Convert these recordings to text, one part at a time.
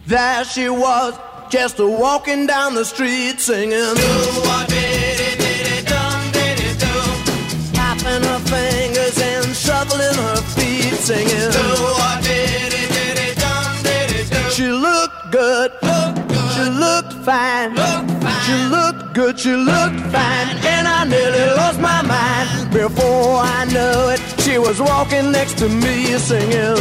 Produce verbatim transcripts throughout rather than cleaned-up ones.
There she was, just a walking down the street singing. Tapping her fingers and shuffling her feet singing. She looked good, she looked fine, she looked good, she looked fine, and I nearly lost my mind. Before I knew it, she was walking next to me singing.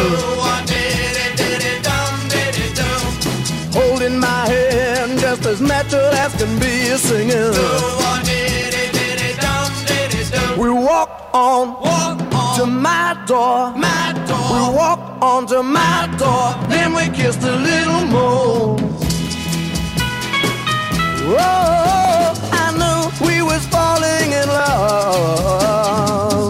Holding my hand just as natural as can be singing. We walked on, walk on to my door, my door. We walked on to my door, then we kissed a little more. Oh, I knew we was falling in love.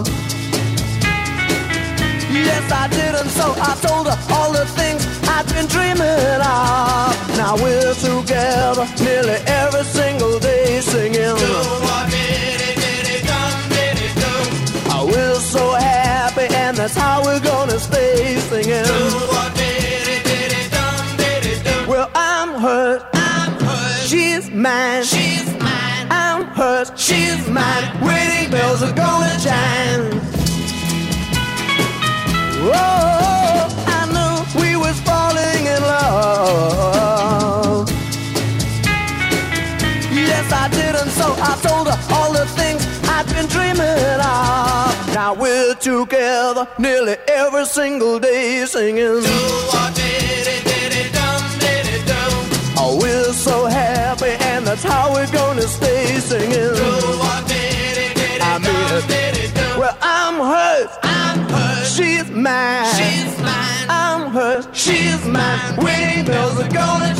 Yes, I did, and so I told her all the things I've been dreaming of. Now we're together nearly every single day singing. Oh, we're so happy, and that's how we're gonna stay singing. Well, I'm hers, I'm hers. She's mine, she's mine. I'm hers, she's mine. Wedding bells are gonna chime. Whoa, I knew we was falling in love. Yes, I did, and so I told her all the things I've been dreaming of. Now we're together nearly every single day singing. Oh, we're so happy, and that's how we're gonna stay singing. I mean it. Well, I'm hers, I'm hers. She's mine, she's mine. I'm hers, she's mine. Wedding bells are gonna